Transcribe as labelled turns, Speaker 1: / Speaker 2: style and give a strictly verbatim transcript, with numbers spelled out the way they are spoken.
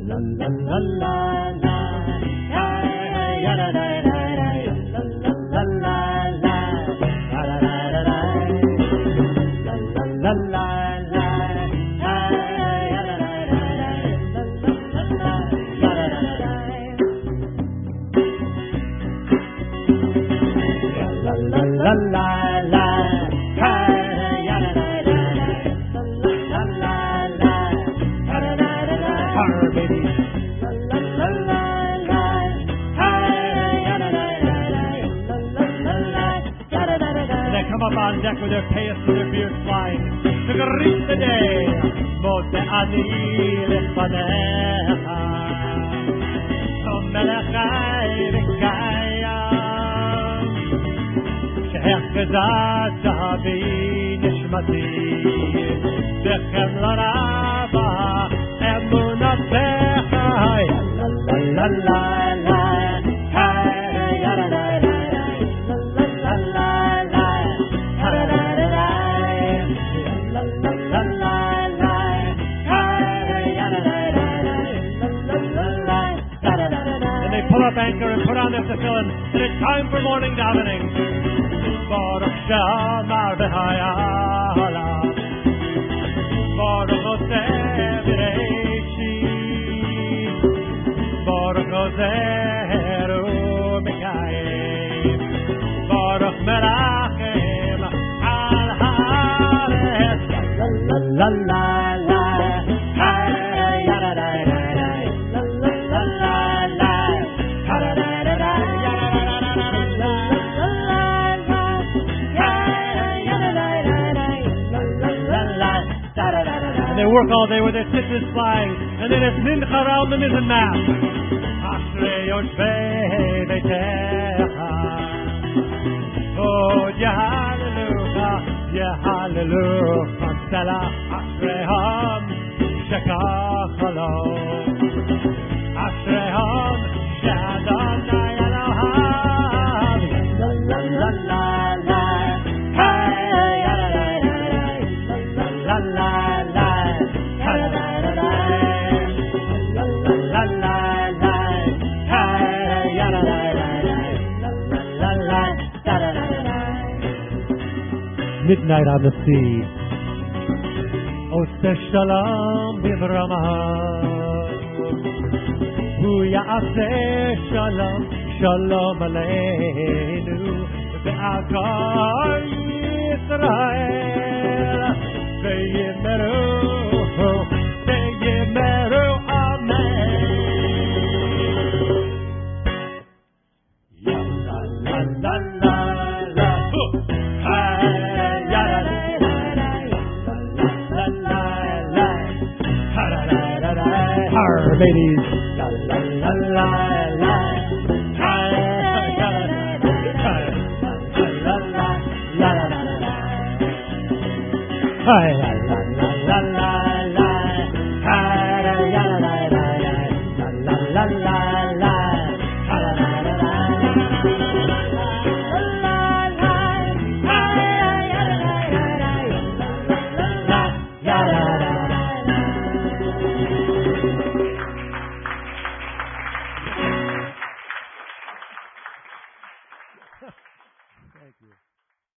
Speaker 1: la la la la la. Hey, ya da da da da. La la la la la. Da da da da da. La la la la la. Hey, ya da da da da. La la la la. Da da da da da. La la la la la. Hey, ya da da da da. La la la la. Da da da da da. Her baby. La la la la la. Hey, ya da da da da. La la la la. Da da da da da. They come up on deck with their payas and their beards flying to greet the day. Mot anil fanecha. Som melechai v'kaya. שהחזת בי נשמתי בחמלה רבה אמונתך לה לה לה לה לה היי לה לה לה לה לה לה לה לה לה לה לה לה לה היי לה לה לה לה לה לה לה. And they pull up anchor and put on their tefillin, and it's time for morning davening. Baruch Shamar B'Hayala Baruch Oseh B'Reishit Baruch Ozeru B'Kayim Baruch Merachem Al Haaretz La la la la Hey ya da da da da La la la la la Ha da da da da Ya da da da da La la la and they work all day with their titties flying, and then it's mincha around the mizzen mast. Ashrei yoshvei beitecha. Oh, Yehallelujah, Yehallelujah, Stella, Ashreham, Shekachalom. Ashreham, Shadonai Eloham. La la la la la. Hey, ya da da da da. La la la. Ha da da da da. La la la la la. Hey, ya da da da da. La la la da da da da. Midnight on the sea. Oseh shalom b'Avraham. Hu ya'aseh shalom, shalom aleinu. Be'akar Yisrael Ve'yimeru Ve'yimeru Amen. Ya la la la la la. Hey ya la la la la la la. Ha da da da da. Har babies. La la la la la. Hey ya la la. Hi, la la la la la la. Hi, la la la la la. La la la la. Ha la la la la. La la la. Hi, la la la la. La la la la. Thank you.